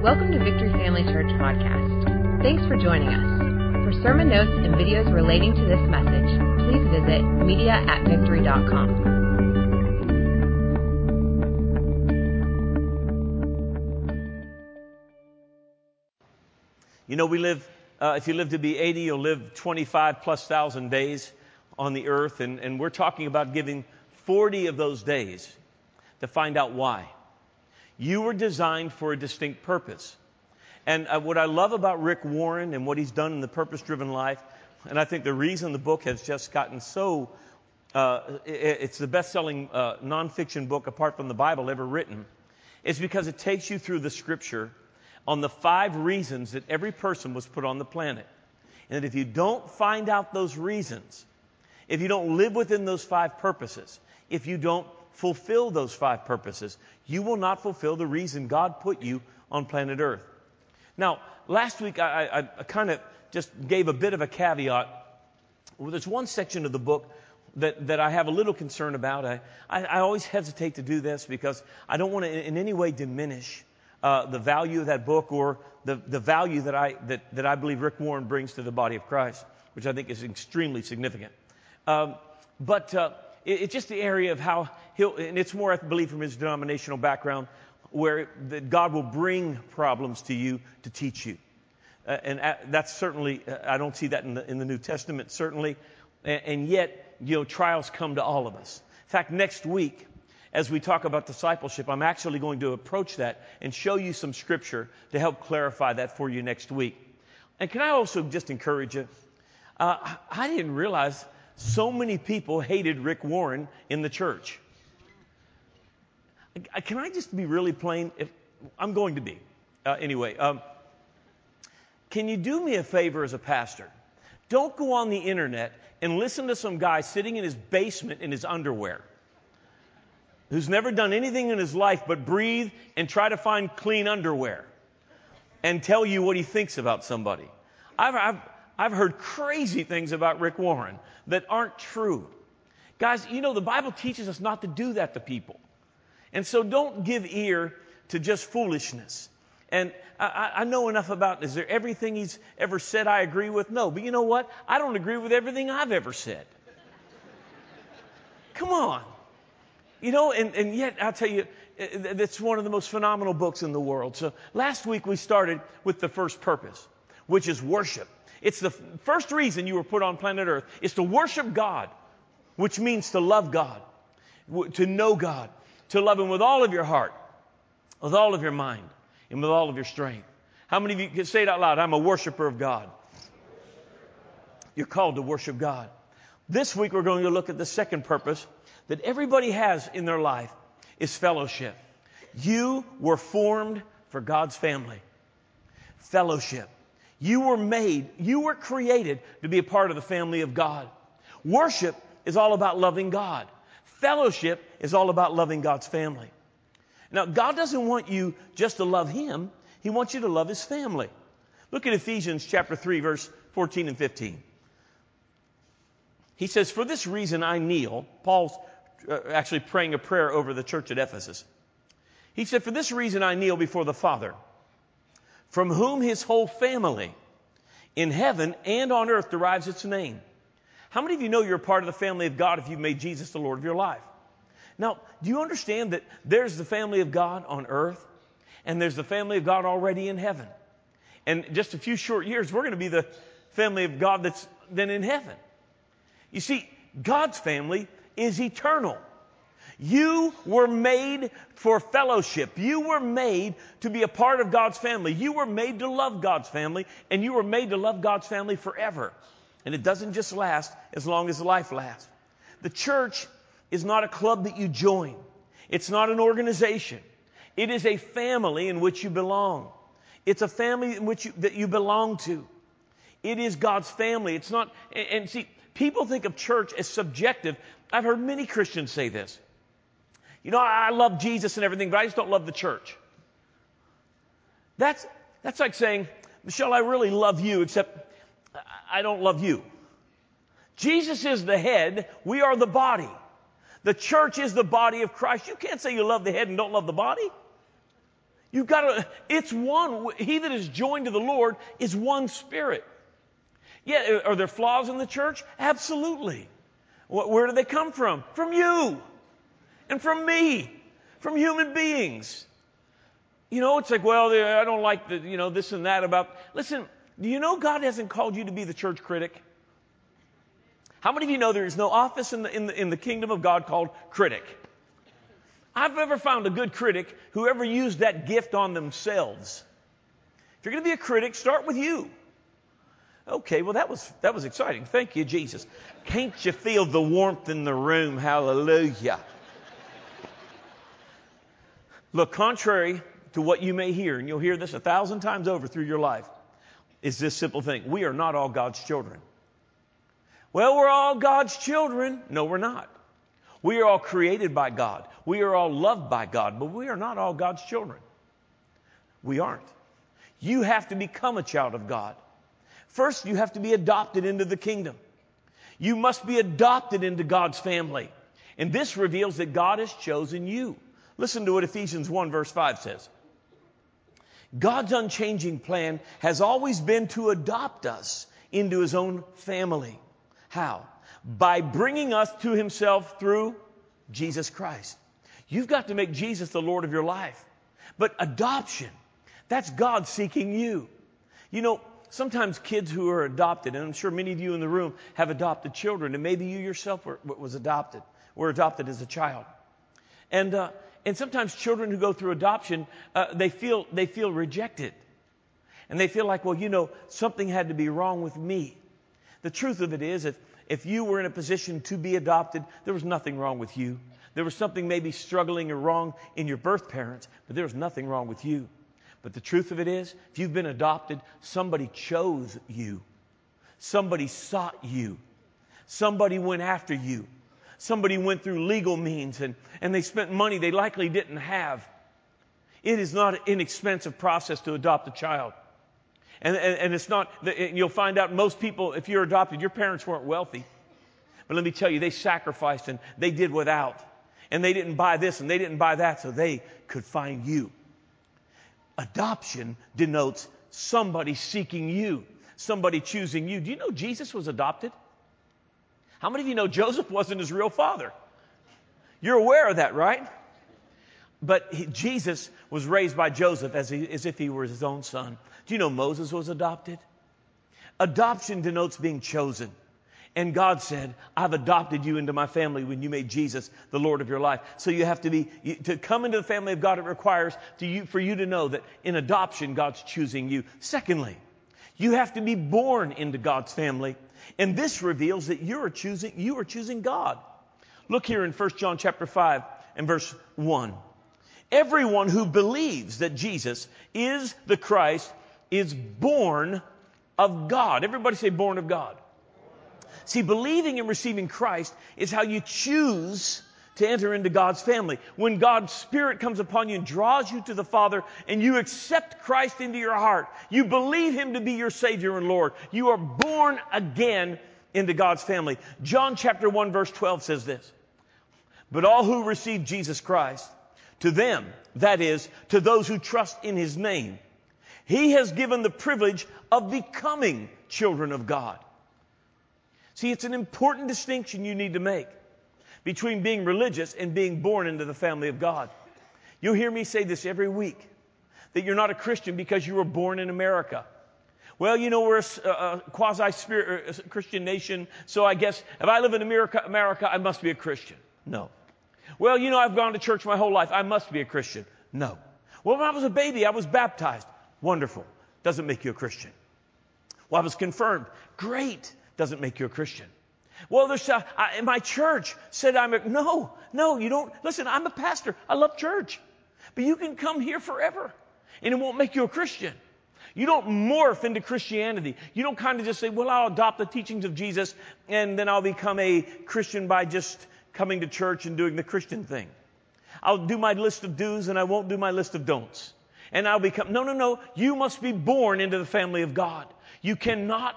Welcome to Victory Family Church Podcast. Thanks for joining us. For sermon notes and videos relating to this message, please visit media@victory.com. You know, we live, if you live to be 80, you'll live 25,000+ days on the earth. And we're talking about giving 40 of those days to find out why. You were designed for a distinct purpose. And what I love about Rick Warren and what he's done in the Purpose-Driven Life, and I think the reason the book has just gotten so, it's the best-selling nonfiction book apart from the Bible ever written, is because it takes you through the Scripture on the 5 reasons that every person was put on the planet. And that if you don't find out those reasons, if you don't live within those 5 purposes, if you don't fulfill those 5 purposes, you will not fulfill the reason God put you on planet Earth. Now, last week I kind of just gave a bit of a caveat. Well, there's one section of the book that I have a little concern about. I always hesitate to do this because I don't want to in any way diminish the value of that book or the value that I believe Rick Warren brings to the body of Christ, which I think is extremely significant. But it's just the area of how and it's more, I believe, from his denominational background, where that God will bring problems to you to teach you. And that's certainly, I don't see that in the New Testament, certainly. And yet, trials come to all of us. In fact, next week, as we talk about discipleship, I'm actually going to approach that and show you some scripture to help clarify that for you next week. And can I also just encourage you? I didn't realize so many people hated Rick Warren in the church. Can I just be really plain? I'm going to be. Anyway, can you do me a favor as a pastor? Don't go on the internet and listen to some guy sitting in his basement in his underwear, who's never done anything in his life but breathe and try to find clean underwear and tell you what he thinks about somebody. I've heard crazy things about Rick Warren that aren't true. Guys, the Bible teaches us not to do that to people. And so don't give ear to just foolishness. And I know enough about, is there everything he's ever said I agree with? No, but you know what? I don't agree with everything I've ever said. Come on. And yet I'll tell you, it's one of the most phenomenal books in the world. So last week we started with the first purpose, which is worship. It's the first reason you were put on planet Earth is to worship God, which means to love God, to know God, to love Him with all of your heart, with all of your mind, and with all of your strength. How many of you can say it out loud? I'm a worshiper of God. You're called to worship God. This week we're going to look at the second purpose that everybody has in their life is fellowship. You were formed for God's family. Fellowship. You were created to be a part of the family of God. Worship is all about loving God. Fellowship is all about loving God's family. Now, God doesn't want you just to love Him. He wants you to love His family. Look at Ephesians chapter 3, verse 14 and 15. He says, "For this reason I kneel." Paul's actually praying a prayer over the church at Ephesus. He said, "For this reason I kneel before the Father, from whom His whole family in heaven and on earth derives its name." How many of you know you're a part of the family of God if you've made Jesus the Lord of your life? Now, do you understand that there's the family of God on earth and there's the family of God already in heaven? And just a few short years, we're going to be the family of God that's then in heaven. You see, God's family is eternal. You were made for fellowship. You were made to be a part of God's family. You were made to love God's family, and you were made to love God's family forever. And it doesn't just last as long as life lasts. The church is not a club that you join. It's not an organization. It is a family in which you belong. It's a family in which that you belong to. It is God's family. It's not, and see, people think of church as subjective. I've heard many Christians say this. I love Jesus and everything, but I just don't love the church. That's like saying, Michelle, I really love you, except I don't love you. Jesus is the head. We are the body. The church is the body of Christ. You can't say you love the head and don't love the body. It's one. He that is joined to the Lord is one spirit. Yeah, are there flaws in the church? Absolutely. Where do they come from? From you and from me, from human beings. It's like, well, I don't like this and that about. Listen, do you know God hasn't called you to be the church critic? How many of you know there is no office in the kingdom of God called critic? I've never found a good critic who ever used that gift on themselves. If you're going to be a critic, start with you. Okay, well, that was exciting. Thank you, Jesus. Can't you feel the warmth in the room? Hallelujah. Look, contrary to what you may hear, and you'll hear this 1,000 times over through your life, is this simple thing. We are not all God's children. Well, we're all God's children. No, we're not. We are all created by God. We are all loved by God, but we are not all God's children. We aren't. You have to become a child of God. First, you have to be adopted into the kingdom. You must be adopted into God's family. And this reveals that God has chosen you. Listen to what Ephesians 1 verse 5 says. God's unchanging plan has always been to adopt us into His own family. How? By bringing us to Himself through Jesus Christ. You've got to make Jesus the Lord of your life. But adoption, that's God seeking you. Sometimes kids who are adopted, and I'm sure many of you in the room have adopted children, and maybe you yourself were adopted as a child. And sometimes children who go through adoption, they feel rejected. And they feel like, well, something had to be wrong with me. The truth of it is, if you were in a position to be adopted, there was nothing wrong with you. There was something maybe struggling or wrong in your birth parents, but there was nothing wrong with you. But the truth of it is, if you've been adopted, somebody chose you. Somebody sought you. Somebody went after you. Somebody went through legal means and they spent money they likely didn't have. It is not an inexpensive process to adopt a child. And it's not, you'll find out most people, if you're adopted, your parents weren't wealthy. But let me tell you, they sacrificed and they did without. And they didn't buy this and they didn't buy that so they could find you. Adoption denotes somebody seeking you, somebody choosing you. Do you know Jesus was adopted? How many of you know Joseph wasn't his real father? You're aware of that, right? But Jesus was raised by Joseph as if he were his own son. Do you know Moses was adopted? Adoption denotes being chosen. And God said, I've adopted you into my family when you made Jesus the Lord of your life. So you have to come into the family of God, it requires for you to know that in adoption, God's choosing you. Secondly, you have to be born into God's family. And this reveals that you are choosing God. Look here in 1 John chapter 5 and verse 1. Everyone who believes that Jesus is the Christ is born of God. Everybody say born of God. See, believing and receiving Christ is how you choose to enter into God's family. When God's Spirit comes upon you and draws you to the Father and you accept Christ into your heart, you believe Him to be your Savior and Lord. You are born again into God's family. John chapter 1 verse 12 says this. But all who receive Jesus Christ, to them, that is, to those who trust in His name, He has given the privilege of becoming children of God. See, it's an important distinction you need to make between being religious and being born into the family of God. You'll hear me say this every week, that you're not a Christian because you were born in America. Well, we're a quasi-Christian nation, so I guess if I live in America, I must be a Christian. No. Well, I've gone to church my whole life. I must be a Christian. No. Well, when I was a baby, I was baptized. Wonderful. Doesn't make you a Christian. Well, I was confirmed. Great. Doesn't make you a Christian. Well, my church said no, you don't. Listen, I'm a pastor. I love church. But you can come here forever and it won't make you a Christian. You don't morph into Christianity. You don't kind of just say, well, I'll adopt the teachings of Jesus and then I'll become a Christian by just coming to church and doing the Christian thing. I'll do my list of do's and I won't do my list of don'ts. And I'll become, no. You must be born into the family of God. You cannot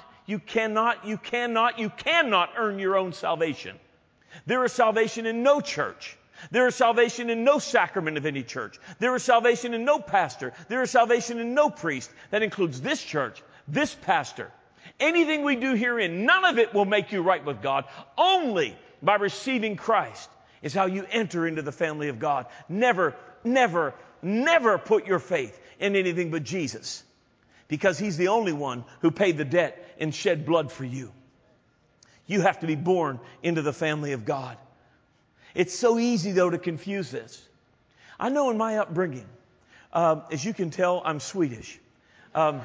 earn your own salvation. There is salvation in no church. There is salvation in no sacrament of any church. There is salvation in no pastor. There is salvation in no priest. That includes this church, this pastor. Anything we do herein, none of it will make you right with God. Only by receiving Christ is how you enter into the family of God. Never, never, never put your faith in anything but Jesus, because He's the only one who paid the debt and shed blood for you. You have to be born into the family of God. It's so easy, though, to confuse this. I know in my upbringing, as you can tell, I'm Swedish. Now,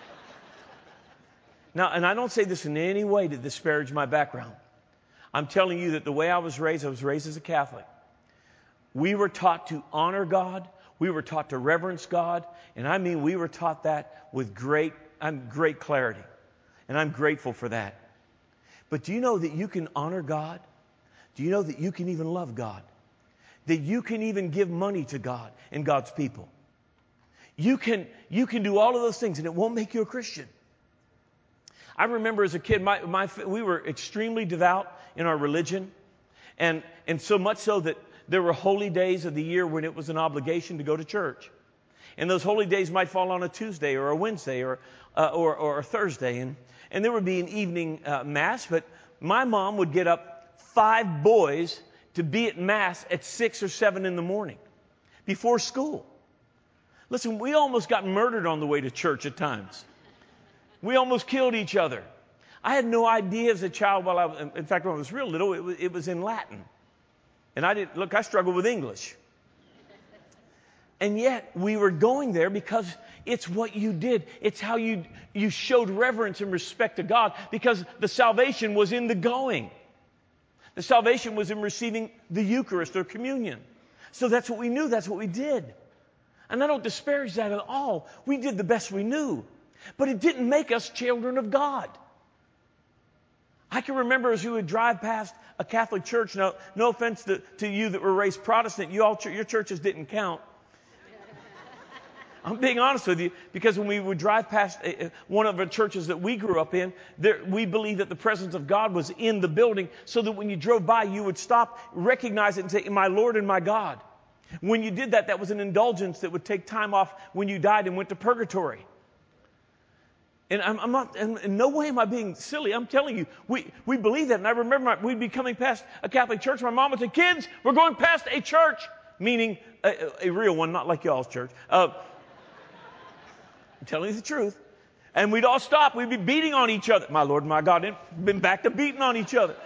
and I don't say this in any way to disparage my background. I'm telling you that the way I was raised as a Catholic. We were taught to honor God. We were taught to reverence God. And I mean, we were taught that with great clarity. And I'm grateful for that. But do you know that you can honor God? Do you know that you can even love God? That you can even give money to God and God's people? You can do all of those things, and it won't make you a Christian. I remember as a kid, we were extremely devout in our religion, and so much so that there were holy days of the year when it was an obligation to go to church. And those holy days might fall on a Tuesday or a Wednesday or a Thursday, and there would be an evening mass, but my mom would get up 5 boys to be at mass at 6 or 7 in the morning before school. Listen, we almost got murdered on the way to church at times. We almost killed each other. I had no idea as a child when I was real little, it was in Latin. And I struggled with English. And yet we were going there because it's what you did. It's how you showed reverence and respect to God, because the salvation was in the going. The salvation was in receiving the Eucharist or communion. So that's what we knew. That's what we did. And I don't disparage that at all. We did the best we knew. But it didn't make us children of God. I can remember as we would drive past a Catholic church. Now, no offense to you that were raised Protestant. Your churches didn't count. I'm being honest with you, because when we would drive past one of the churches that we grew up in, we believed that the presence of God was in the building, so that when you drove by, you would stop, recognize it, and say, "My Lord and my God." When you did that, that was an indulgence that would take time off when you died and went to purgatory. And I'm not, in no way am I being silly. I'm telling you, we believe that. And I remember we'd be coming past a Catholic church. My mom would say, "Kids, we're going past a church," meaning a real one, not like y'all's church. I'm telling you the truth. And we'd all stop. We'd be beating on each other. My Lord, my God, been back to beating on each other.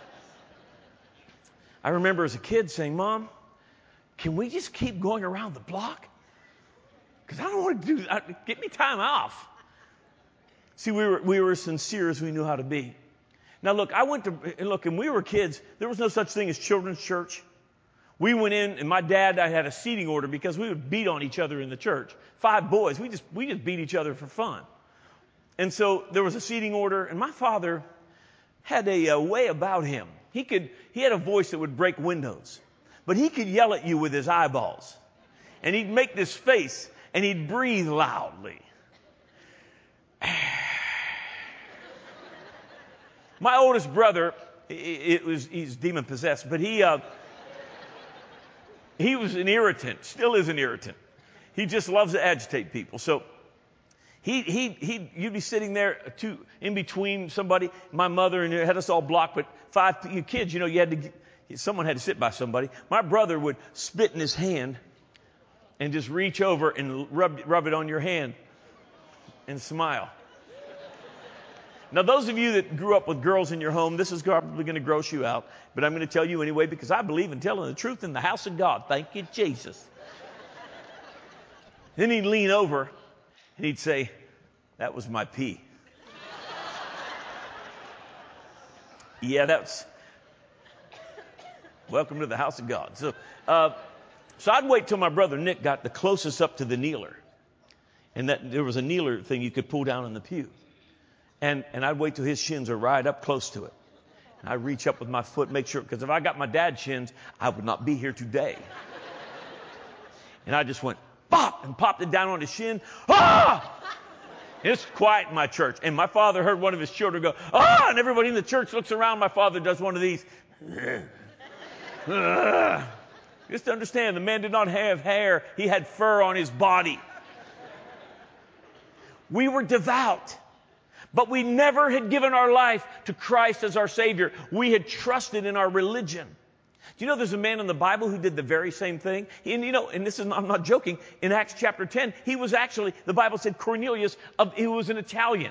I remember as a kid saying, "Mom, can we just keep going around the block? Because I don't want to do that. Get me time off." See, we were as sincere as we knew how to be. Now, look, and we were kids. There was no such thing as children's church. We went in, and I had a seating order because we would beat on each other in the church. 5 boys, we just beat each other for fun. And so there was a seating order, and my father had a way about him. He had a voice that would break windows, but he could yell at you with his eyeballs, and he'd make this face, and he'd breathe loudly. My oldest brother, he's demon possessed, but he was an irritant, still is an irritant. He just loves to agitate people. So you'd be sitting there in between somebody, my mother, and it had us all blocked. But 5 kids, someone had to sit by somebody. My brother would spit in his hand and just reach over and rub it on your hand and smile. Now, those of you that grew up with girls in your home, this is probably going to gross you out, but I'm going to tell you anyway, because I believe in telling the truth in the house of God. Thank you, Jesus. Then he'd lean over and he'd say, "That was my pee." Yeah, welcome to the house of God. So I'd wait till my brother Nick got the closest up to the kneeler. And that there was a kneeler thing you could pull down in the pew. And I'd wait till his shins are right up close to it. And I'd reach up with my foot, make sure, because if I got my dad's shins, I would not be here today. And I just went, pop, and popped it down on his shin. Ah! It's quiet in my church. And my father heard one of his children go, "Ah!" And everybody in the church looks around. My father does one of these. Just understand, the man did not have hair. He had fur on his body. We were devout, but we never had given our life to Christ as our Savior. We had trusted in our religion. Do you know there's a man in the Bible who did the very same thing? And this is, I'm not joking, in Acts chapter 10, he was actually, the Bible said Cornelius, he was an Italian.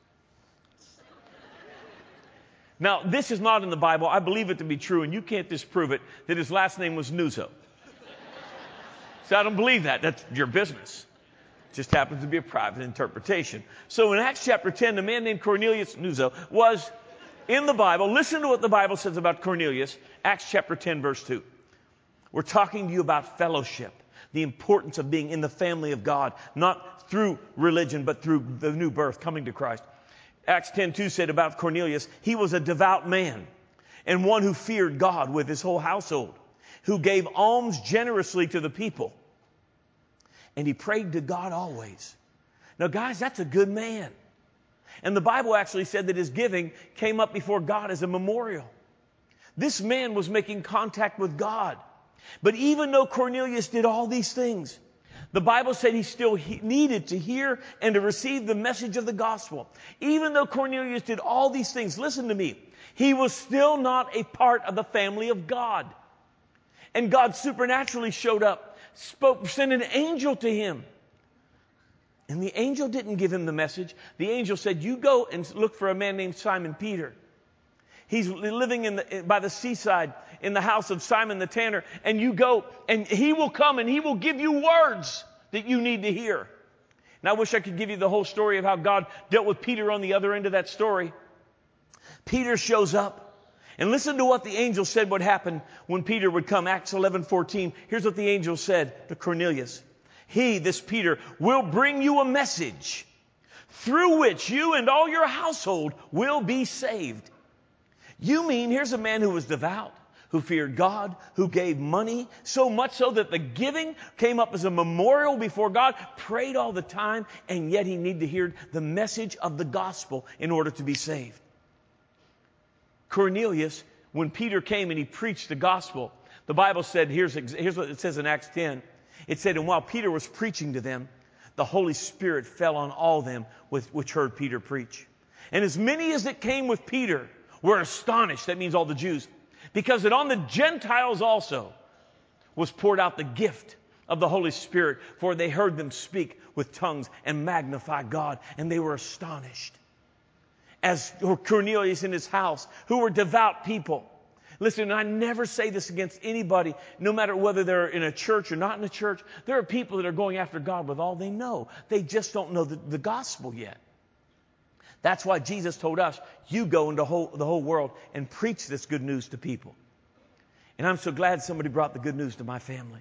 Now, this is not in the Bible. I believe it to be true, and you can't disprove it, that his last name was Nuzzo. So I don't believe that. That's your business. It just happens to be a private interpretation. So in Acts chapter 10, the man named Cornelius Nuzzo was in the Bible. Listen to what the Bible says about Cornelius. Acts chapter 10, verse 2. We're talking to you about fellowship, the importance of being in the family of God, not through religion, but through the new birth, coming to Christ. Acts 10:2 said about Cornelius, he was a devout man and one who feared God with his whole household, who gave alms generously to the people. And he prayed to God always. Now, guys, that's a good man. And the Bible actually said that his giving came up before God as a memorial. This man was making contact with God. But even though Cornelius did all these things, the Bible said he still needed to hear and to receive the message of the gospel. Even though Cornelius did all these things, listen to me, he was still not a part of the family of God. And God supernaturally showed up, sent an angel to him. And the angel didn't give him the message. The angel said, you go and look for a man named Simon Peter. He's living by the seaside in the house of Simon the tanner. And you go and he will come and he will give you words that you need to hear. And I wish I could give you the whole story of how God dealt with Peter on the other end of that story. Peter shows up. And listen to what the angel said would happen when Peter would come. Acts 11:14. Here's what the angel said to Cornelius. He, this Peter, will bring you a message through which you and all your household will be saved. You mean here's a man who was devout, who feared God, who gave money, so much so that the giving came up as a memorial before God, prayed all the time, and yet he needed to hear the message of the gospel in order to be saved. Cornelius, when Peter came and he preached the gospel, the Bible said, here's what it says in Acts 10. It said, and while Peter was preaching to them, the Holy Spirit fell on all them which heard Peter preach. And as many as that came with Peter were astonished, that means all the Jews, because that on the Gentiles also was poured out the gift of the Holy Spirit, for they heard them speak with tongues and magnify God, and they were astonished. As Cornelius in his house, who were devout people. Listen, I never say this against anybody, no matter whether they're in a church or not in a church. There are people that are going after God with all they know. They just don't know the gospel yet. That's why Jesus told us, you go into the whole world and preach this good news to people. And I'm so glad somebody brought the good news to my family.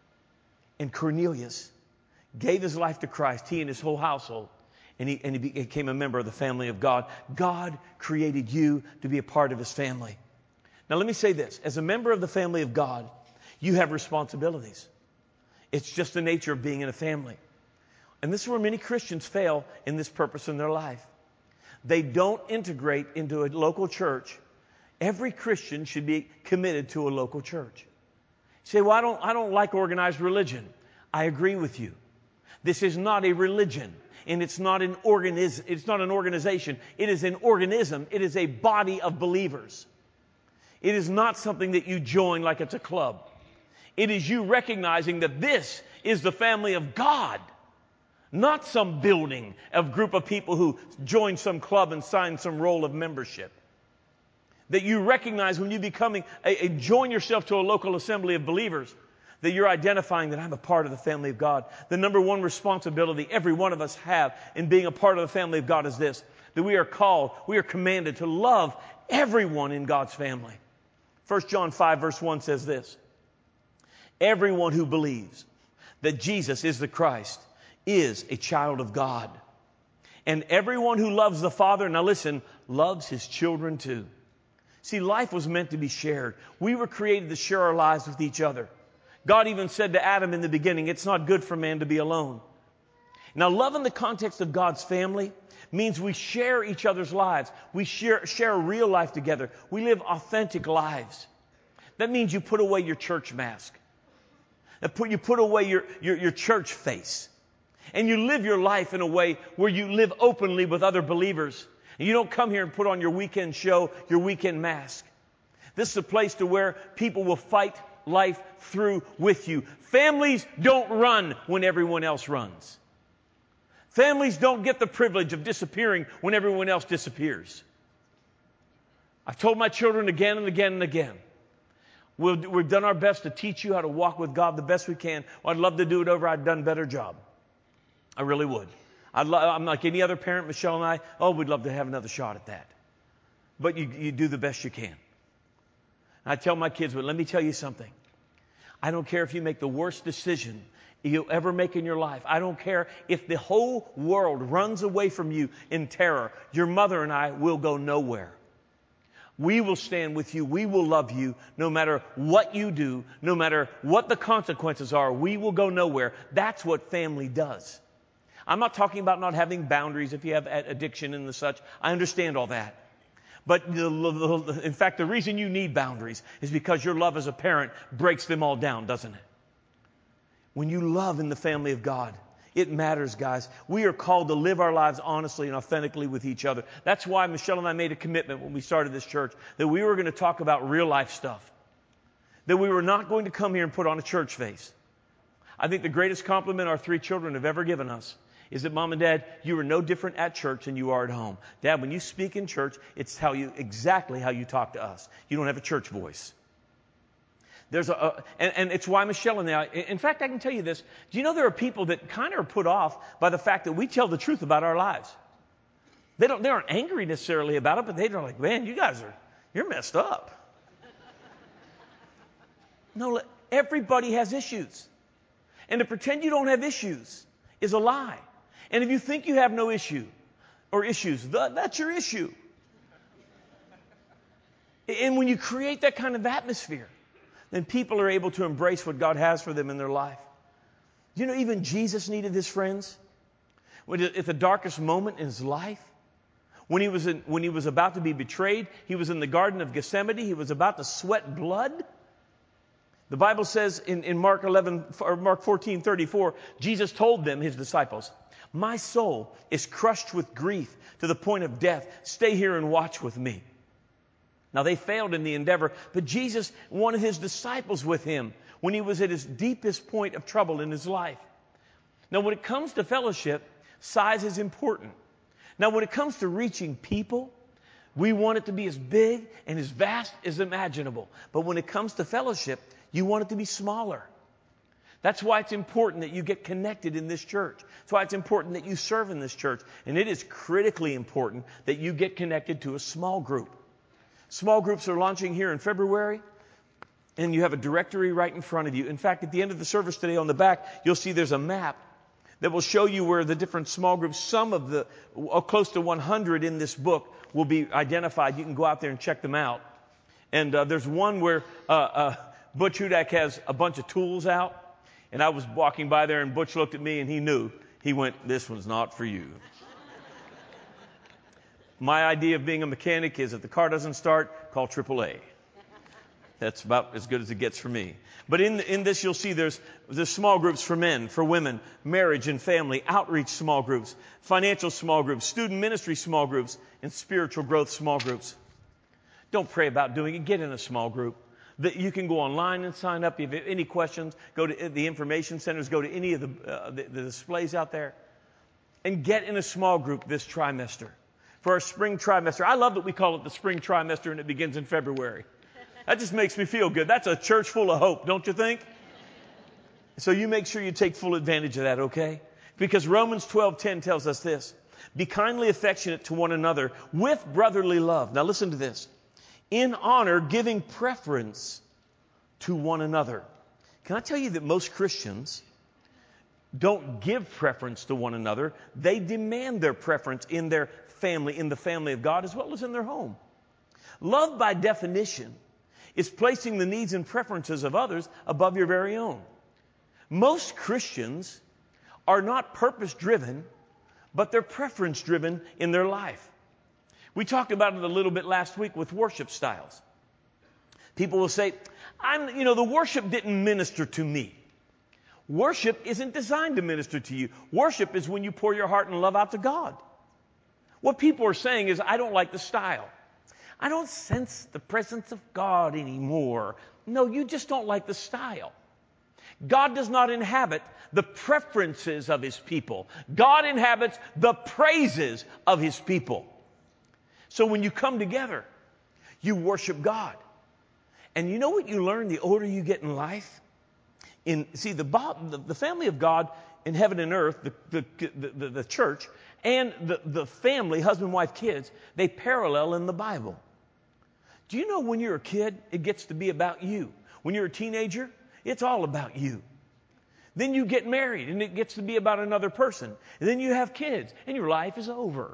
And Cornelius gave his life to Christ, he and his whole household. And he became a member of the family of God. God created you to be a part of his family. Now let me say this. As a member of the family of God, you have responsibilities. It's just the nature of being in a family. And this is where many Christians fail in this purpose in their life. They don't integrate into a local church. Every Christian should be committed to a local church. You say, well, I don't like organized religion. I agree with you. This is not a religion. And it's not an organization. It is an organism. It is a body of believers. It is not something that you join like it's a club. It is you recognizing that this is the family of God, not some building of group of people who join some club and sign some roll of membership. That you recognize when you join yourself to a local assembly of believers, that you're identifying that I'm a part of the family of God. The number one responsibility every one of us have in being a part of the family of God is this, that we are commanded to love everyone in God's family. 1 John 5 verse 1 says this, everyone who believes that Jesus is the Christ is a child of God. And everyone who loves the Father, now listen, loves his children too. See, life was meant to be shared. We were created to share our lives with each other. God even said to Adam in the beginning, it's not good for man to be alone. Now, love in the context of God's family means we share each other's lives. We share real life together. We live authentic lives. That means you put away your church mask. You put away your church face. And you live your life in a way where you live openly with other believers. And you don't come here and put on your weekend show, your weekend mask. This is a place to where people will fight life through with you. Families don't run when everyone else runs. Families don't get the privilege of disappearing when everyone else disappears. I've told my children again and again and again, we've done our best to teach you how to walk with God the best we can. Well, I'd love to do it over. I'd done a better job. I really would. I'm like any other parent, Michelle and I, we'd love to have another shot at that. But you do the best you can. And I tell my kids, but let me tell you something. I don't care if you make the worst decision you'll ever make in your life. I don't care if the whole world runs away from you in terror. Your mother and I will go nowhere. We will stand with you. We will love you no matter what you do, no matter what the consequences are. We will go nowhere. That's what family does. I'm not talking about not having boundaries if you have addiction and the such. I understand all that. But in fact, the reason you need boundaries is because your love as a parent breaks them all down, doesn't it? When you love in the family of God, it matters, guys. We are called to live our lives honestly and authentically with each other. That's why Michelle and I made a commitment when we started this church that we were going to talk about real life stuff. That we were not going to come here and put on a church face. I think the greatest compliment our 3 children have ever given us is that, Mom and Dad, you are no different at church than you are at home. Dad, when you speak in church, it's exactly how you talk to us. You don't have a church voice. And it's why Michelle and I, in fact, I can tell you this. Do you know there are people that kind of are put off by the fact that we tell the truth about our lives? They aren't angry necessarily about it, but they're like, man, you're messed up. No, everybody has issues. And to pretend you don't have issues is a lie. And if you think you have no issue or issues, that's your issue. And when you create that kind of atmosphere, then people are able to embrace what God has for them in their life. You know, even Jesus needed his friends. At the darkest moment in his life, when he was about to be betrayed, he was in the Garden of Gethsemane. He was about to sweat blood. The Bible says in Mark 14:34, Jesus told them, his disciples, my soul is crushed with grief to the point of death. Stay here and watch with me. Now they failed in the endeavor, but Jesus wanted his disciples with him when he was at his deepest point of trouble in his life. Now when it comes to fellowship, size is important. Now when it comes to reaching people, we want it to be as big and as vast as imaginable. But when it comes to fellowship, you want it to be smaller. That's why it's important that you get connected in this church. That's why it's important that you serve in this church. And it is critically important that you get connected to a small group. Small groups are launching here in February, and you have a directory right in front of you. In fact, at the end of the service today on the back, you'll see there's a map that will show you where the different small groups, some of the close to 100 in this book, will be identified. You can go out there and check them out. And there's one where Butch Hudak has a bunch of tools out. And I was walking by there, and Butch looked at me, and he knew. He went, this one's not for you. My idea of being a mechanic is if the car doesn't start, call AAA. That's about as good as it gets for me. But in this, you'll see there's small groups for men, for women, marriage and family, outreach small groups, financial small groups, student ministry small groups, and spiritual growth small groups. Don't pray about doing it. Get in a small group. You can go online and sign up. If you have any questions, go to the information centers, go to any of the displays out there, and get in a small group this trimester. For our spring trimester. I love that we call it the spring trimester and it begins in February. That just makes me feel good. That's a church full of hope, don't you think? So you make sure you take full advantage of that, okay? Because Romans 12:10 tells us this. Be kindly affectionate to one another with brotherly love. Now listen to this. In honor, giving preference to one another. Can I tell you that most Christians don't give preference to one another? They demand their preference in their family, in the family of God, as well as in their home. Love, by definition, is placing the needs and preferences of others above your very own. Most Christians are not purpose-driven, but they're preference-driven in their life. We talked about it a little bit last week with worship styles. People will say, the worship didn't minister to me. Worship isn't designed to minister to you. Worship is when you pour your heart and love out to God. What people are saying is, I don't like the style. I don't sense the presence of God anymore. No, you just don't like the style. God does not inhabit the preferences of His people. God inhabits the praises of His people. So when you come together, you worship God. And you know what you learn the older you get in life? The family of God in heaven and earth, the church, and the family, husband, wife, kids, they parallel in the Bible. Do you know when you're a kid, it gets to be about you? When you're a teenager, it's all about you. Then you get married, and it gets to be about another person. And then you have kids, and your life is over.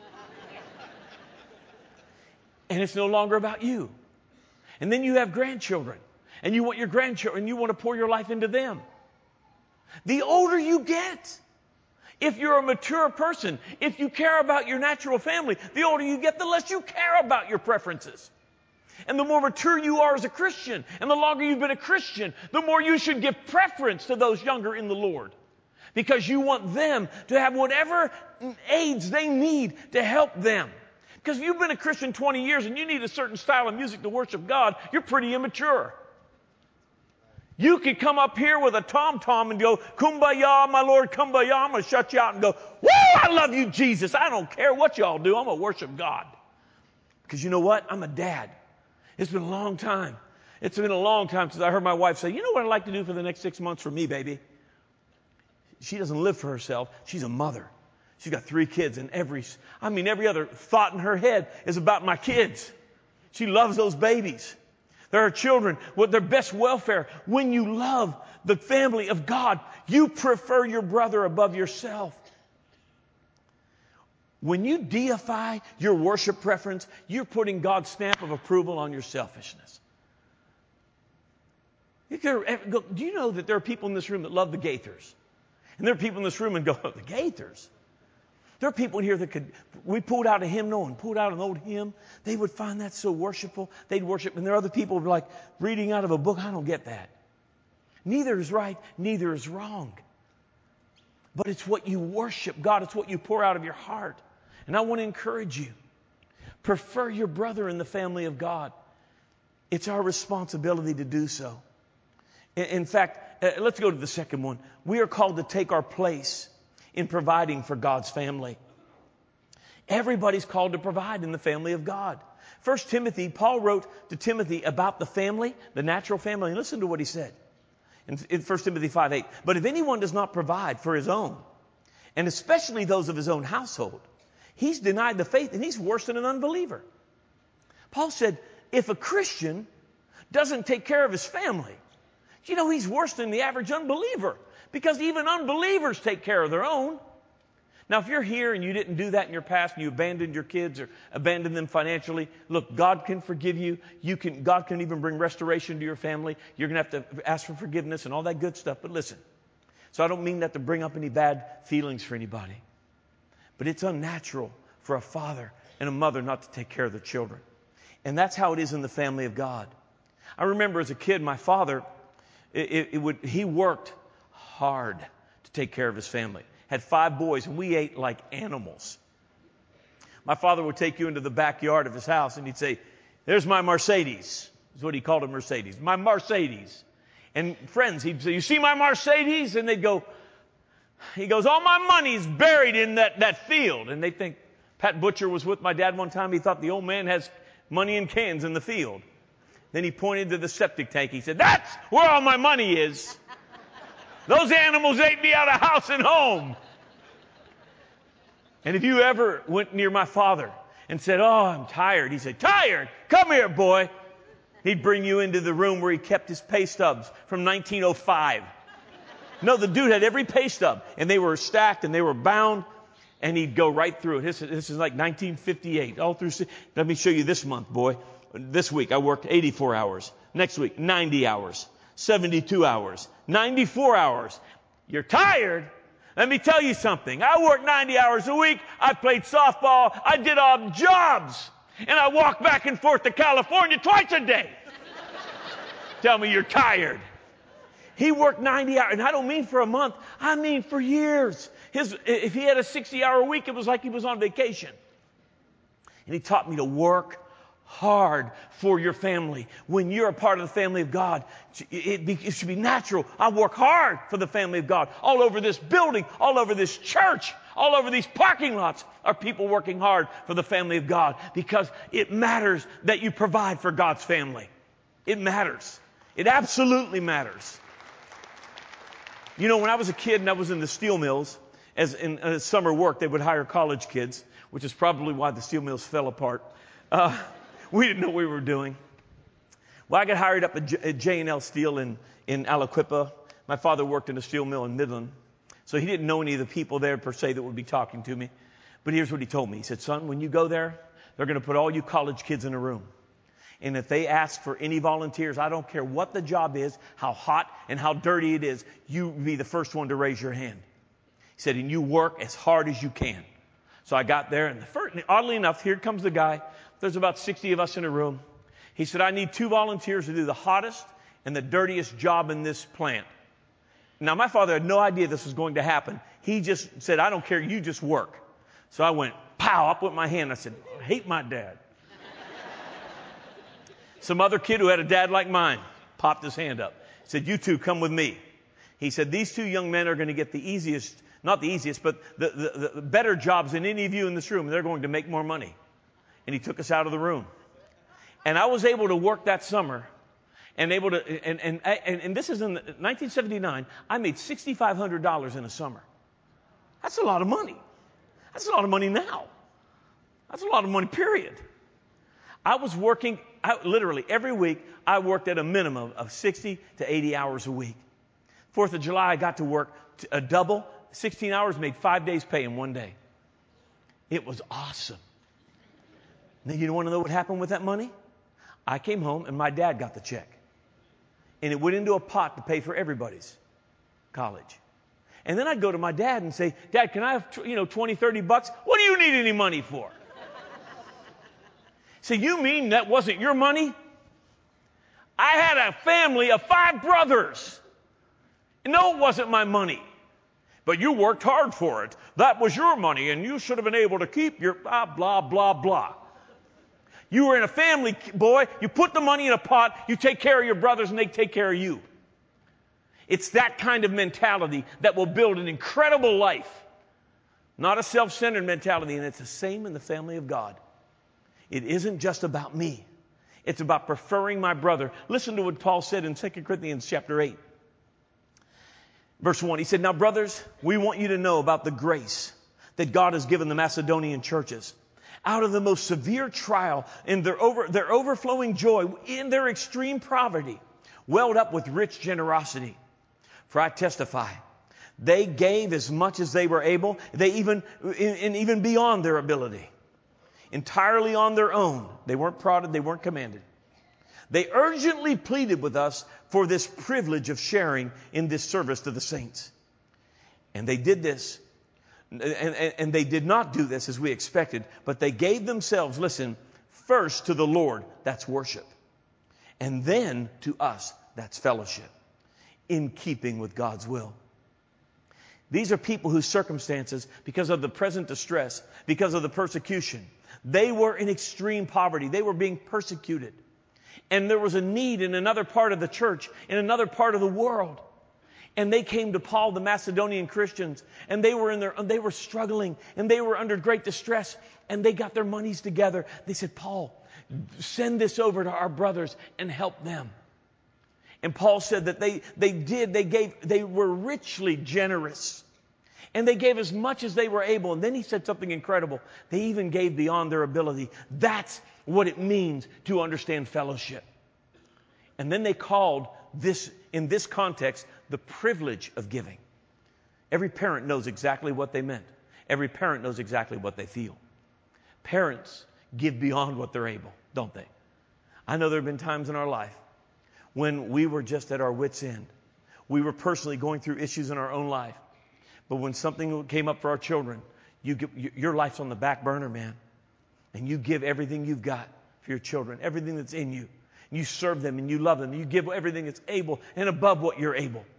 And it's no longer about you. And then you have grandchildren, and you want your grandchildren, and you want to pour your life into them. The older you get, if you're a mature person, if you care about your natural family, the older you get, the less you care about your preferences. And the more mature you are as a Christian, and the longer you've been a Christian, the more you should give preference to those younger in the Lord. Because you want them to have whatever aids they need to help them. Because if you've been a Christian 20 years and you need a certain style of music to worship God, you're pretty immature. You could come up here with a tom-tom and go, "Kumbaya, my Lord, kumbaya." I'm going to shut you out and go, "Woo, I love you, Jesus. I don't care what y'all do. I'm going to worship God." Because you know what? I'm a dad. It's been a long time. It's been a long time since I heard my wife say, "You know what I'd like to do for the next 6 months for me, baby?" She doesn't live for herself. She's a mother. She's got 3 kids, and every other thought in her head is about my kids. She loves those babies. They're her children with their best welfare. When you love the family of God, you prefer your brother above yourself. When you deify your worship preference, you're putting God's stamp of approval on your selfishness. Do you know that there are people in this room that love the Gaithers? And there are people in this room and go, "The Gaithers?" There are people in here that we pulled out a hymnal and pulled out an old hymn. They would find that so worshipful. They'd worship. And there are other people who are like reading out of a book. I don't get that. Neither is right, neither is wrong. But it's what you worship God. It's what you pour out of your heart. And I want to encourage you. Prefer your brother in the family of God. It's our responsibility to do so. In fact, let's go to the second one. We are called to take our place in providing for God's family. Everybody's called to provide in the family of God. 1 Timothy, Paul wrote to Timothy about the family, the natural family. And listen to what he said in 1 Timothy 5:8. "But if anyone does not provide for his own, and especially those of his own household, he's denied the faith, and he's worse than an unbeliever." Paul said, if a Christian doesn't take care of his family, you know, he's worse than the average unbeliever. Because even unbelievers take care of their own. Now, if you're here and you didn't do that in your past, and you abandoned your kids or abandoned them financially, look, God can forgive you. God can even bring restoration to your family. You're going to have to ask for forgiveness and all that good stuff. But listen, so I don't mean that to bring up any bad feelings for anybody. But it's unnatural for a father and a mother not to take care of their children. And that's how it is in the family of God. I remember as a kid, my father, he worked hard to take care of his family. Had 5 boys, and we ate like animals. My father would take you into the backyard of his house, and he'd say, "There's my Mercedes." That's what he called a Mercedes. "My Mercedes." And friends, he'd say, "You see my Mercedes?" And he goes, "All my money's buried in that field." And they think, Pat Butcher was with my dad one time. He thought the old man has money in cans in the field. Then he pointed to the septic tank. He said, "That's where all my money is. Those animals ate me out of house and home." And if you ever went near my father and said, "Oh, I'm tired," he said, "Tired? Come here, boy." He'd bring you into the room where he kept his pay stubs from 1905. No, the dude had every pay stub, and they were stacked and they were bound, and he'd go right through it. This is like 1958, all through. Let me show you this month, boy. This week I worked 84 hours. Next week, 90 hours. 72 hours, 94 hours. You're tired? Let me tell you something. I worked 90 hours a week. I played softball. I did odd jobs. And I walked back and forth to California twice a day. Tell me you're tired. He worked 90 hours, and I don't mean for a month, I mean for years. If he had a 60-hour week, it was like he was on vacation. And he taught me to work hard for your family. When you're a part of the family of God, it should be natural. I work hard for the family of God. All over this building, all over this church, all over these parking lots are people working hard for the family of God, because it matters that you provide for God's family. It matters. It absolutely matters. You know, when I was a kid and I was in the steel mills, as in summer work, they would hire college kids, which is probably why the steel mills fell apart. We didn't know what we were doing. Well, I got hired up at J&L Steel in Aliquippa. My father worked in a steel mill in Midland, so he didn't know any of the people there per se that would be talking to me. But here's what he told me. He said, son, when you go there, they're going to put all you college kids in a room. And if they ask for any volunteers, I don't care what the job is, how hot and how dirty it is, you be the first one to raise your hand. He said, and you work as hard as you can. So I got there, and oddly enough, here comes the guy. There's about 60 of us in a room. He said, I need 2 volunteers to do the hottest and the dirtiest job in this plant. Now, my father had no idea this was going to happen. He just said, I don't care, you just work. So I went, pow, up with my hand. I said, I hate my dad. Some other kid who had a dad like mine popped his hand up. He said, you 2, come with me. He said, these 2 young men are going to get the easiest, not the easiest, but the better jobs than any of you in this room. They're going to make more money. And he took us out of the room. And I was able to work that summer and able to, and this is in 1979, I made $6,500 in a summer. That's a lot of money. That's a lot of money now. That's a lot of money, period. I was working, literally every week, I worked at a minimum of 60 to 80 hours a week. 4th of July, I got to work a double, 16 hours, made 5 days pay in one day. It was awesome. Now, you want to know what happened with that money? I came home and my dad got the check. And it went into a pot to pay for everybody's college. And then I'd go to my dad and say, Dad, can I have, $20, $30? What do you need any money for? So you mean that wasn't your money? I had a family of 5 brothers. No, it wasn't my money. But you worked hard for it. That was your money, and you should have been able to keep your blah, blah, blah, blah. You were in a family, boy. You put the money in a pot, you take care of your brothers, and they take care of you. It's that kind of mentality that will build an incredible life. Not a self-centered mentality, and it's the same in the family of God. It isn't just about me. It's about preferring my brother. Listen to what Paul said in 2 Corinthians chapter 8. Verse 1, he said, now, brothers, we want you to know about the grace that God has given the Macedonian churches. Out of the most severe trial, in their overflowing joy, in their extreme poverty, welled up with rich generosity. For I testify, they gave as much as they were able, even beyond their ability. Entirely on their own. They weren't prodded, they weren't commanded. They urgently pleaded with us for this privilege of sharing in this service to the saints. And they did this. And they did not do this as we expected, but they gave themselves, listen, first to the Lord, that's worship. And then to us, that's fellowship, in keeping with God's will. These are people whose circumstances, because of the present distress, because of the persecution, they were in extreme poverty. They were being persecuted. And there was a need in another part of the church, in another part of the world. And they came to Paul, the Macedonian Christians, and they were struggling, and they were under great distress, and they got their monies together. They said, Paul, send this over to our brothers and help them. And Paul said that they were richly generous. And they gave as much as they were able. And then he said something incredible. They even gave beyond their ability. That's what it means to understand fellowship. And then they called this, in this context, the privilege of giving. Every parent knows exactly what they meant. Every parent knows exactly what they feel. Parents give beyond what they're able, don't they? I know there have been times in our life when we were just at our wits' end. We were personally going through issues in our own life. But when something came up for our children, your life's on the back burner, man. And you give everything you've got for your children, everything that's in you. You serve them and you love them. You give everything that's able and above what you're able.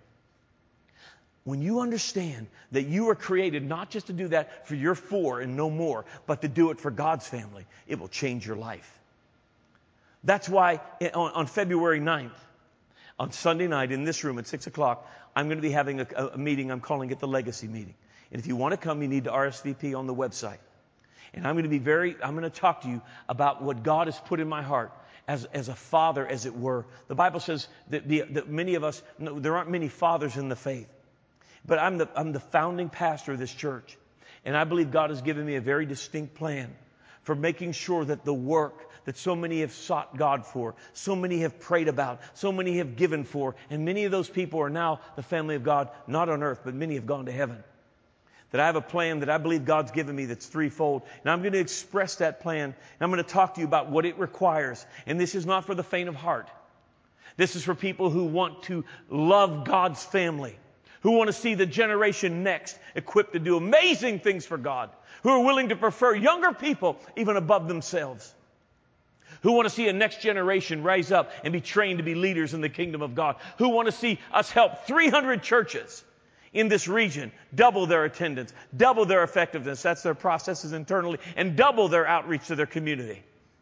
When you understand that you are created not just to do that for your four and no more, but to do it for God's family, it will change your life. That's why on February 9th, on Sunday night in this room at 6 o'clock, I'm going to be having a meeting. I'm calling it the Legacy Meeting. And if you want to come, you need to RSVP on the website. And I'm going to talk to you about what God has put in my heart as a father, as it were. The Bible says that many of us, there aren't many fathers in the faith. But I'm the founding pastor of this church. And I believe God has given me a very distinct plan for making sure that the work that so many have sought God for, so many have prayed about, so many have given for, and many of those people are now the family of God, not on earth, but many have gone to heaven. That I have a plan that I believe God's given me that's threefold. And I'm going to express that plan. And I'm going to talk to you about what it requires. And this is not for the faint of heart. This is for people who want to love God's family, who want to see the generation next equipped to do amazing things for God, who are willing to prefer younger people even above themselves, who want to see a next generation rise up and be trained to be leaders in the kingdom of God, who want to see us help 300 churches in this region double their attendance, double their effectiveness, that's their processes internally, and double their outreach to their community.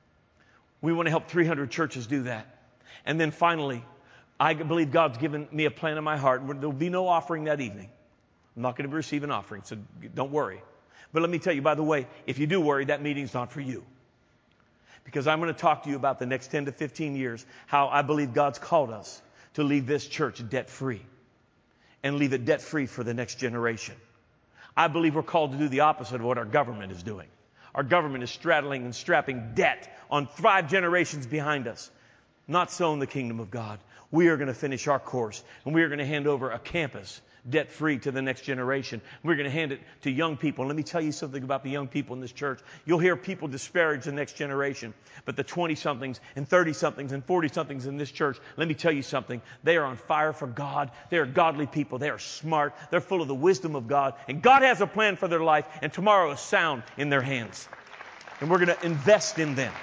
We want to help 300 churches do that. And then finally, I believe God's given me a plan in my heart. There will be no offering that evening. I'm not going to receive an offering, so don't worry. But let me tell you, by the way, if you do worry, that meeting's not for you. Because I'm going to talk to you about the next 10 to 15 years, how I believe God's called us to leave this church debt-free and leave it debt-free for the next generation. I believe we're called to do the opposite of what our government is doing. Our government is straddling and strapping debt on 5 generations behind us. Not so in the kingdom of God. We are going to finish our course, and we are going to hand over a campus debt-free to the next generation. We're going to hand it to young people. And let me tell you something about the young people in this church. You'll hear people disparage the next generation, but the 20-somethings and 30-somethings and 40-somethings in this church, let me tell you something. They are on fire for God. They are godly people. They are smart. They're full of the wisdom of God. And God has a plan for their life, and tomorrow is sound in their hands. And we're going to invest in them.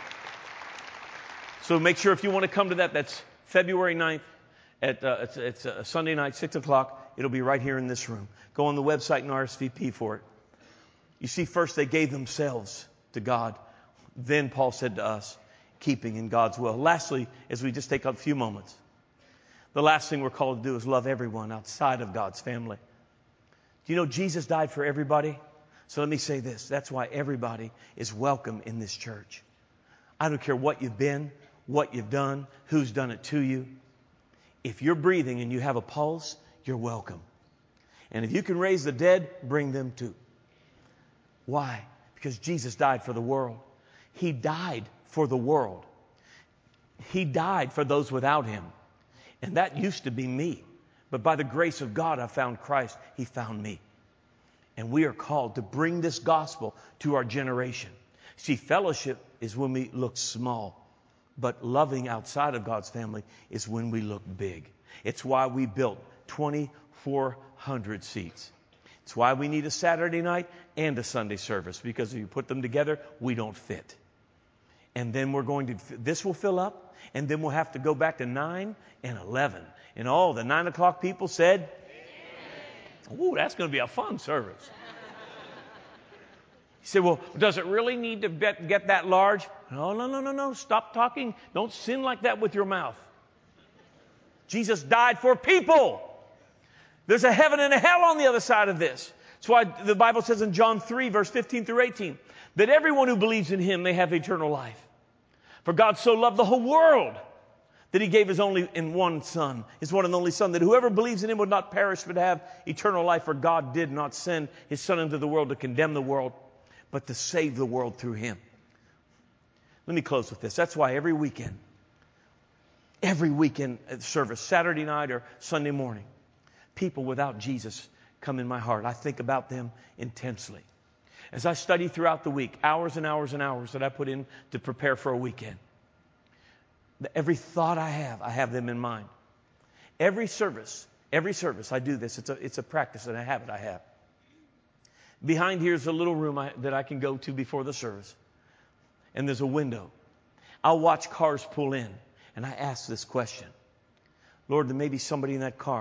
So make sure if you want to come to that, that's February 9th. It's a Sunday night, 6 o'clock. It'll be right here in this room. Go on the website and RSVP for it. You see, first they gave themselves to God. Then Paul said to us, keeping in God's will. Lastly, as we just take a few moments, the last thing we're called to do is love everyone outside of God's family. Do you know Jesus died for everybody? So let me say this. That's why everybody is welcome in this church. I don't care what you've been, what you've done, who's done it to you. If you're breathing and you have a pulse, you're welcome. And if you can raise the dead, bring them too. Why? Because Jesus died for the world. He died for the world. He died for those without Him. And that used to be me. But by the grace of God, I found Christ. He found me. And we are called to bring this gospel to our generation. See, fellowship is when we look small. But loving outside of God's family is when we look big. It's why we built 2,400 seats. It's why we need a Saturday night and a Sunday service. Because if you put them together, we don't fit. And then this will fill up. And then we'll have to go back to 9 and 11. And all the 9 o'clock people said, ooh, that's going to be a fun service. You say, well, does it really need to get that large? No. Stop talking. Don't sin like that with your mouth. Jesus died for people. There's a heaven and a hell on the other side of this. That's why the Bible says in John 3, verse 15 through 18, that everyone who believes in Him may have eternal life. For God so loved the whole world that He gave His only and one Son, His one and only Son, that whoever believes in Him would not perish but have eternal life. For God did not send His Son into the world to condemn the world, but to save the world through Him. Let me close with this. That's why every weekend service, Saturday night or Sunday morning, people without Jesus come in my heart. I think about them intensely. As I study throughout the week, hours and hours and hours that I put in to prepare for a weekend, every thought I have them in mind. Every service, I do this. It's a practice and a habit I have. Behind here is a little room that I can go to before the service. And there's a window. I'll watch cars pull in. And I ask this question. Lord, there may be somebody in that car that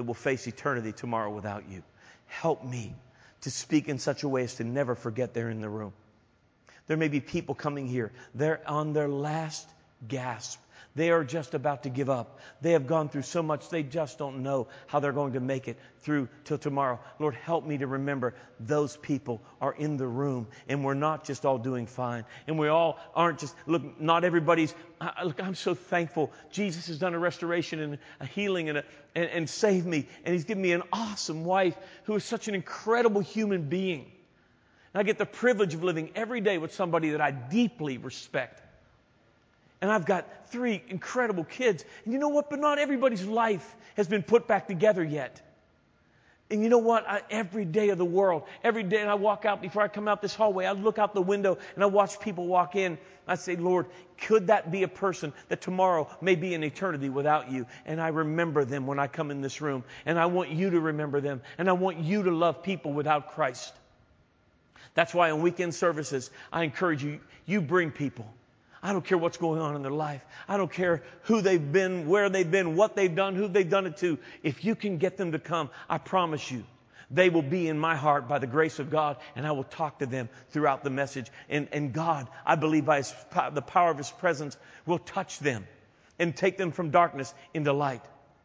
that will face eternity tomorrow without you. Help me to speak in such a way as to never forget they're in the room. There may be people coming here. They're on their last gasp. They are just about to give up. They have gone through so much, they just don't know how they're going to make it through till tomorrow. Lord, help me to remember those people are in the room, and we're not just all doing fine. And we all aren't just, look, not everybody's, look, I'm so thankful. Jesus has done a restoration and a healing and saved me. And He's given me an awesome wife who is such an incredible human being. And I get the privilege of living every day with somebody that I deeply respect. And I've got 3 incredible kids. And you know what? But not everybody's life has been put back together yet. And you know what? Every day of the world, every day, and I walk out, before I come out this hallway, I look out the window and I watch people walk in. I say, Lord, could that be a person that tomorrow may be an eternity without you? And I remember them when I come in this room. And I want you to remember them. And I want you to love people without Christ. That's why on weekend services, I encourage you, you bring people. I don't care what's going on in their life. I don't care who they've been, where they've been, what they've done, who they've done it to. If you can get them to come, I promise you, they will be in my heart by the grace of God, and I will talk to them throughout the message. And God, I believe by the power of His presence, will touch them and take them from darkness into light.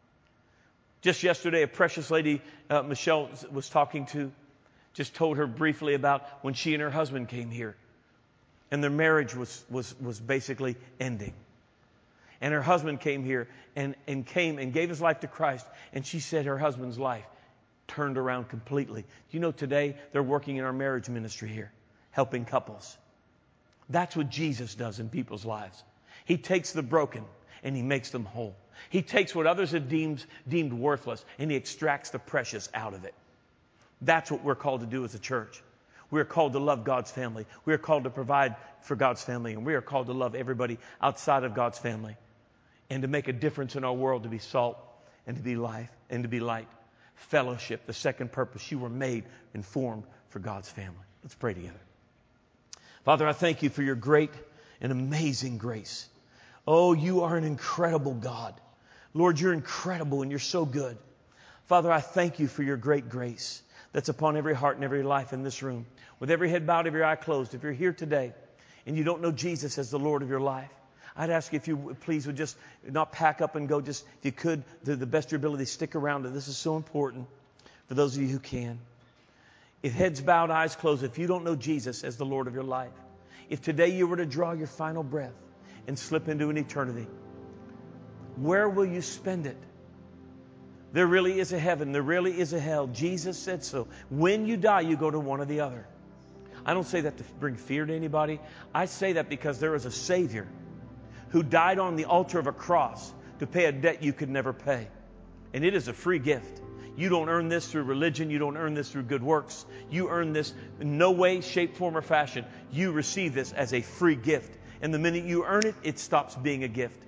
Just yesterday, a precious lady, Michelle was talking to, just told her briefly about when she and her husband came here. And their marriage was basically ending. And her husband came here and came and gave his life to Christ. And she said her husband's life turned around completely. You know, today they're working in our marriage ministry here, helping couples. That's what Jesus does in people's lives. He takes the broken and He makes them whole. He takes what others have deemed worthless and He extracts the precious out of it. That's what we're called to do as a church. We are called to love God's family. We are called to provide for God's family. And we are called to love everybody outside of God's family. And to make a difference in our world, to be salt and to be life and to be light. Fellowship, the second purpose. You were made and formed for God's family. Let's pray together. Father, I thank You for Your great and amazing grace. Oh, You are an incredible God. Lord, You're incredible and You're so good. Father, I thank You for Your great grace that's upon every heart and every life in this room. With every head bowed, every eye closed, if you're here today and you don't know Jesus as the Lord of your life, I'd ask you if you please would just not pack up and go, just if you could, to the best of your ability, stick around. This is so important for those of you who can. If heads bowed, eyes closed, if you don't know Jesus as the Lord of your life, if today you were to draw your final breath and slip into an eternity, where will you spend it? There really is a heaven. There really is a hell. Jesus said so. When you die, you go to one or the other. I don't say that to bring fear to anybody. I say that because there is a Savior who died on the altar of a cross to pay a debt you could never pay. And it is a free gift. You don't earn this through religion. You don't earn this through good works. You earn this in no way, shape, form, or fashion. You receive this as a free gift. And the minute you earn it, it stops being a gift.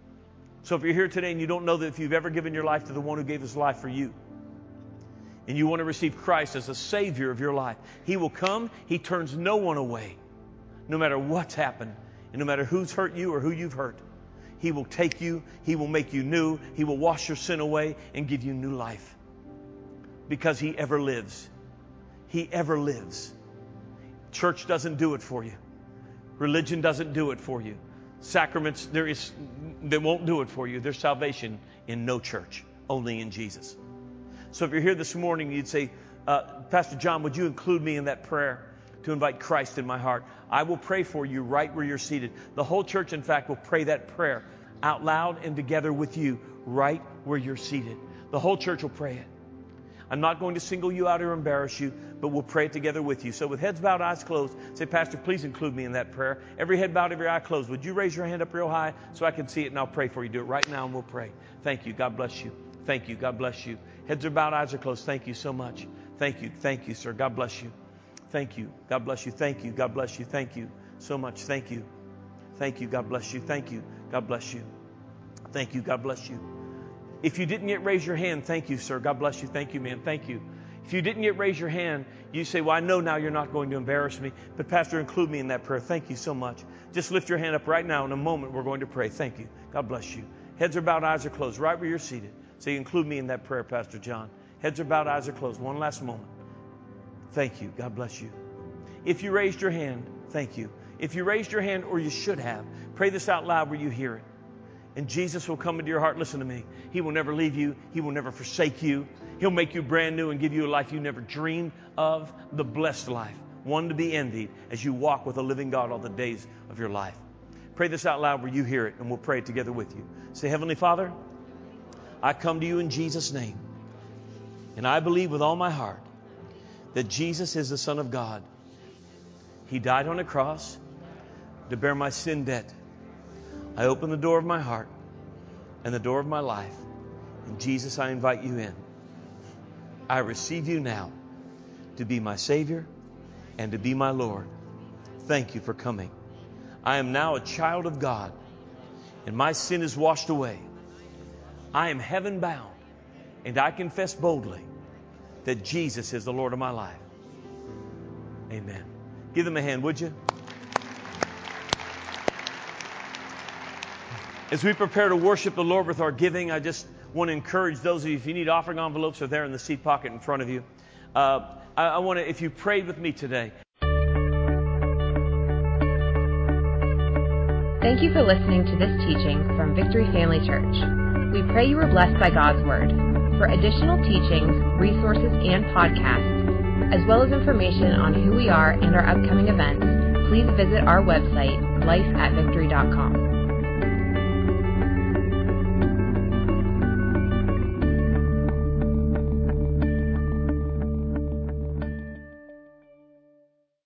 So if you're here today and you don't know that if you've ever given your life to the one who gave His life for you, and you want to receive Christ as a Savior of your life, He will come. He turns no one away, no matter what's happened, and no matter who's hurt you or who you've hurt. He will take you. He will make you new. He will wash your sin away and give you new life. Because He ever lives. He ever lives. Church doesn't do it for you. Religion doesn't do it for you. Sacraments, they won't do it for you. There's salvation in no church, only in Jesus. So if you're here this morning, you'd say, Pastor John, would you include me in that prayer to invite Christ in my heart? I will pray for you right where you're seated. The whole church, in fact, will pray that prayer out loud and together with you right where you're seated. The whole church will pray it. I'm not going to single you out or embarrass you, but we'll pray it together with you. So with heads bowed, eyes closed, say, Pastor, please include me in that prayer. Every head bowed, every eye closed. Would you raise your hand up real high so I can see it, and I'll pray for you. Do it right now and we'll pray. Thank you. God bless you. Thank you. God bless you. Heads are bowed, eyes are closed. Thank you so much. Thank you. Thank you, sir. God bless you. Thank you. God bless you. Thank you. God bless you. Thank you so much. Thank you. Thank you. God bless you. Thank you. God bless you. Thank you. God bless you. If you didn't yet raise your hand, thank you, sir. God bless you. Thank you, man. Thank you. If you didn't yet raise your hand, you say, well, I know now you're not going to embarrass me, but Pastor, include me in that prayer. Thank you so much. Just lift your hand up right now. In a moment, we're going to pray. Thank you. God bless you. Heads are bowed, eyes are closed, right where you're seated. So you include me in that prayer, Pastor John. Heads are bowed, eyes are closed. One last moment. Thank you. God bless you. If you raised your hand, thank you. If you raised your hand, or you should have, pray this out loud where you hear it. And Jesus will come into your heart. Listen to me. He will never leave you. He will never forsake you. He'll make you brand new and give you a life you never dreamed of, the blessed life, one to be envied as you walk with a living God all the days of your life. Pray this out loud where you hear it, and we'll pray it together with you. Say, Heavenly Father, I come to you in Jesus' name, and I believe with all my heart that Jesus is the Son of God. He died on a cross to bear my sin debt. I open the door of my heart and the door of my life. And Jesus, I invite you in. I receive you now to be my Savior and to be my Lord. Thank you for coming. I am now a child of God, and my sin is washed away. I am heaven bound, and I confess boldly that Jesus is the Lord of my life. Amen. Give them a hand, would you? As we prepare to worship the Lord with our giving, I just want to encourage those of you, if you need offering envelopes, they're there in the seat pocket in front of you. I want to, if you prayed with me today. Thank you for listening to this teaching from Victory Family Church. We pray you were blessed by God's Word. For additional teachings, resources, and podcasts, as well as information on who we are and our upcoming events, please visit our website, lifeatvictory.com.